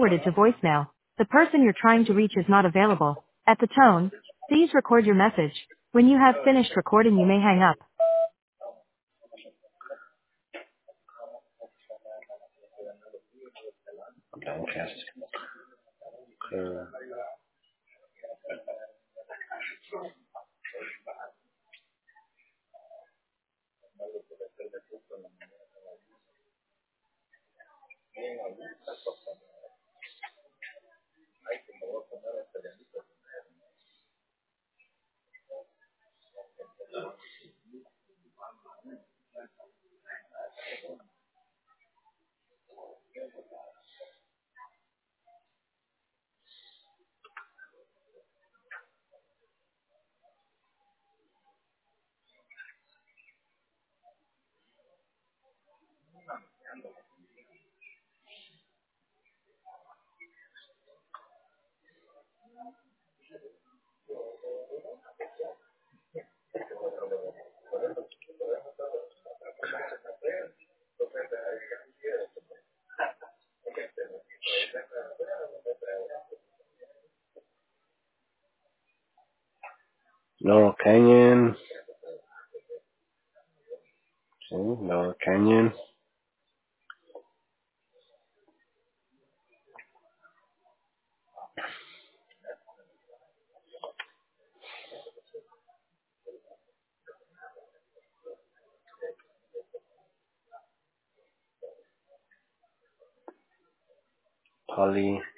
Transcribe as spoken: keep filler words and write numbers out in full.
forwarded to voicemail. The person you're trying to reach is not available. At the tone, please record your message. When you have finished recording, you may hang up. Downcast. Uh, Laurel Canyon. See, Laurel Canyon. Polly.